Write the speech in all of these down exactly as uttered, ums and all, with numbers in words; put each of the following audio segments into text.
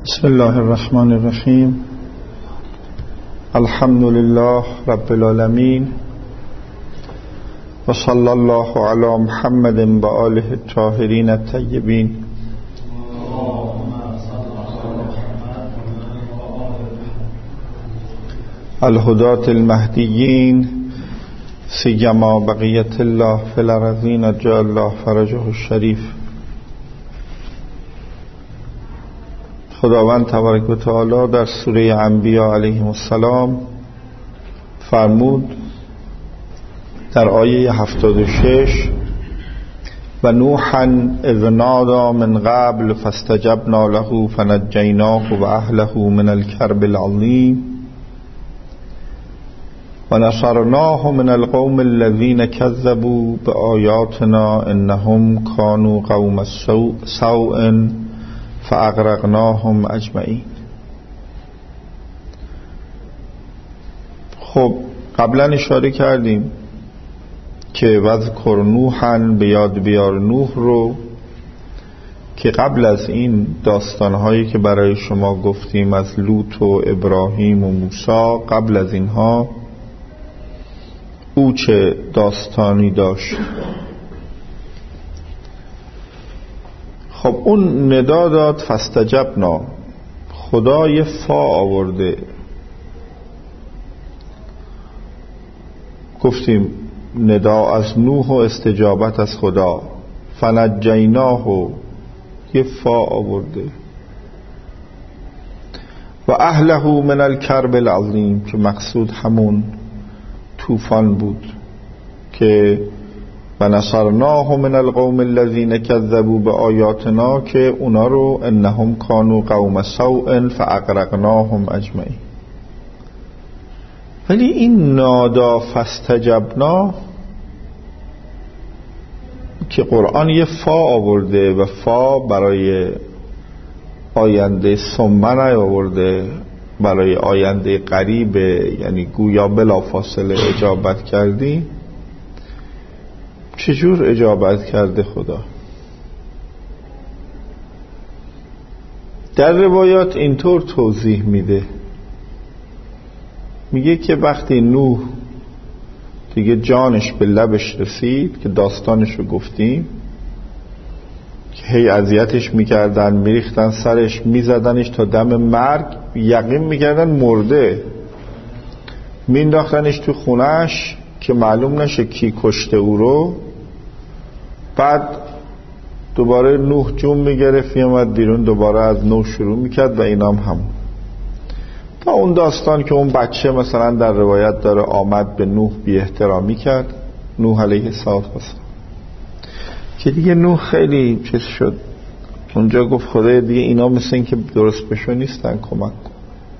بسم الله الرحمن الرحیم. الحمد لله رب العالمین و صلی الله علی محمد و آله الطاهرین الطیبین. الهداة المهدیین سیما بقیت الله فی الارضین عجل الله فرجه الشریف. خداوند تبارک و تعالی در سوره انبیاء علیهم السلام فرمود در آیه هفتاد و شش: و نوحا اذ نادى من قبل فاستجبنا له فنجیناه و اهله من الکرب العظیم و نصرناه من القوم الذين كذبوا بآیاتنا انهم كانوا قوم سوء فاغرقناهم اجمعین. خب قبلا اشاره کردیم که وذکر نوحا، به یاد بیار نوح رو که قبل از این داستانهایی که برای شما گفتیم از لوط و ابراهیم و موسی، قبل از اینها او چه داستانی داشت. خب اون ندا داد فاستجبنا، خدا یه فا آورده. گفتیم ندا از نوح و استجابت از خدا. فنجیناه یه فا آورده و اهله من الکرب العظیم، که مقصود همون طوفان بود که و نصرناه من القوم الذين كذبوا بآیاتنا، که اونا رو انهم كانوا قوم سوء فاغرقناهم اجمعین. ولی این نادا فاستجبنا که قرآن یه فا آورده و فا برای آینده ثم نیاورده، برای آینده قریبه، یعنی گویا بلا فاصله اجابت کردی. چجور اجابت کرده خدا؟ در روایات اینطور توضیح میده، میگه که وقتی نوح دیگه جانش به لبش رسید، که داستانش رو گفتیم که هی اذیتش میکردن، میریختن سرش، میزدنش تا دم مرگ، یقین میکردن مرده، مینداختنش تو خونش که معلوم نشه کی کشته او رو. بعد دوباره نوح جون میگرفت، میامد بیرون، دوباره از نو شروع میکرد و اینام همون. تا اون داستان که اون بچه مثلا در روایت داره آمد به نوح بی احترامی کرد، نوح علیه السلام، که دیگه نوح خیلی چیز شد. اونجا گفت خدای دیگه اینا مثل این که درست بشو نیستن، کمک کن.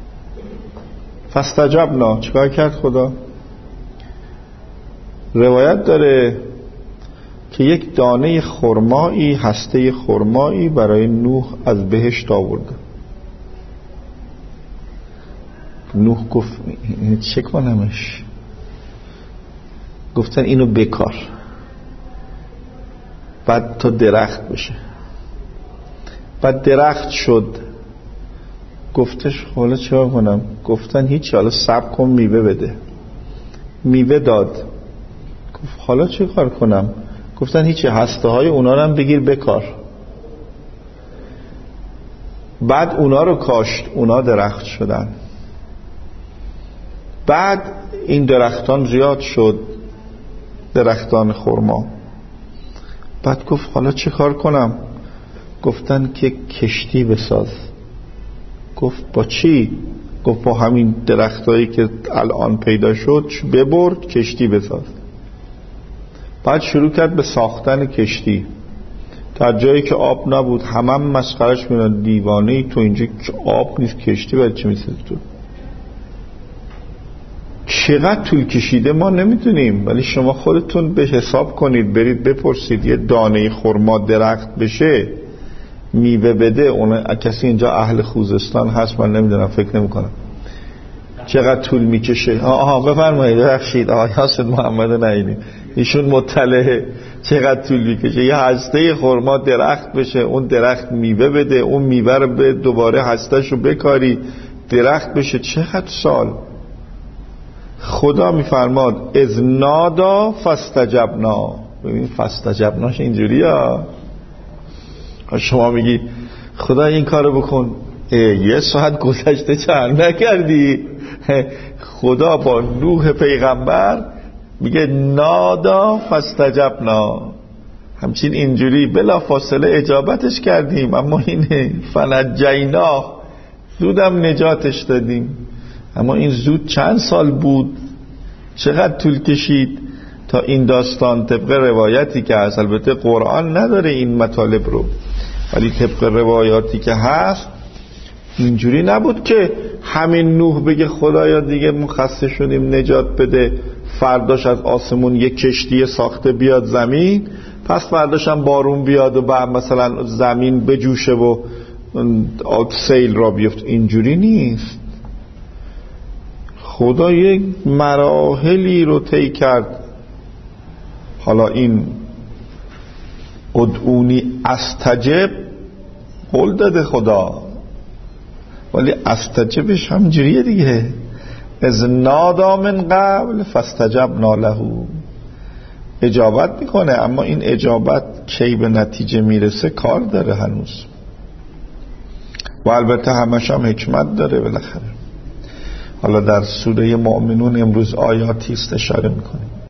فاستجبنا، چیکار کرد خدا؟ روایت داره که یک دانه خرمایی، هسته خرمایی برای نوح از بهشت آورده. نوح گفت چه کنمش؟ گفتن اینو بکار، بعد تا درخت بشه. بعد درخت شد. گفتش حالا چه کنم؟ گفتن هیچ، حالا صبر کن میوه بده. میوه داد. گفت حالا چه کار کنم؟ گفتن هیچی، هسته های اونا رو هم بگیر بکار. بعد اونا رو کاشت، اونا درخت شدن. بعد این درختان زیاد شد، درختان خرما. بعد گفت حالا چه کار کنم؟ گفتن که کشتی بساز. گفت با چی؟ گفت با همین درختایی که الان پیدا شد ببرد کشتی بساز. بعد شروع کرد به ساختن کشتی. تا جایی که آب نبود همه هم مسخرش می‌کردن، دیوانه‌ای تو، اینجا آب نیست، کشتی باید چی می‌سازی تو؟ چقدر طول کشیده ما نمیدونیم، ولی شما خودتون به حساب کنید، برید بپرسید یه دانه خرما درخت بشه، میوه بده. اون کسی اینجا اهل خوزستان هست؟ من نمیدونم، فکر نمی‌کنم. چقدر طول میکشه. آها بفرمایید، ببخشید آقای حاسد محمد نعیمی. ایشون مطلعه چقدر طول میکشه یه هسته خرما درخت بشه، اون درخت میوه بده، اون میوه رو به دوباره هسته‌شو بکاری درخت بشه، چقدر سال. خدا میفرماد از نادا فاستجبنا. ببین فاستجبناش اینجوری ها. شما میگی خدا این کارو بکن، یه ساعت گذشته چند نکردی؟ خدا با نوح پیغمبر میگه نادا فاستجبنا، همچین اینجوری بلا فاصله اجابتش کردیم. اما اینه فنجینا، زودم نجاتش دادیم. اما این زود چند سال بود، چقدر طول کشید تا این داستان طبق روایتی که هست، البته قرآن نداره این مطالب رو، ولی طبق روایاتی که هست اینجوری نبود که همین نوح بگه خدایا دیگه ما خسته شدیم نجات بده، فرداش از آسمون یک کشتی ساخته بیاد زمین، پس فرداش هم بارون بیاد و بعد مثلا زمین بجوشه و سیل را بیفت. اینجوری نیست. خدا یک مراحلی رو طی کرد. حالا این ادعونی استجب قول داده خدا، ولی استجبش هم جوریه دیگه، از نادا من قبل فاستجبنا له، اجابت میکنه، اما این اجابت کی به نتیجه میرسه کار داره هنوز، و البته همش هم حکمت داره بالاخره. حالا در سوره مؤمنون امروز آیاتی است اشاره میکنیم.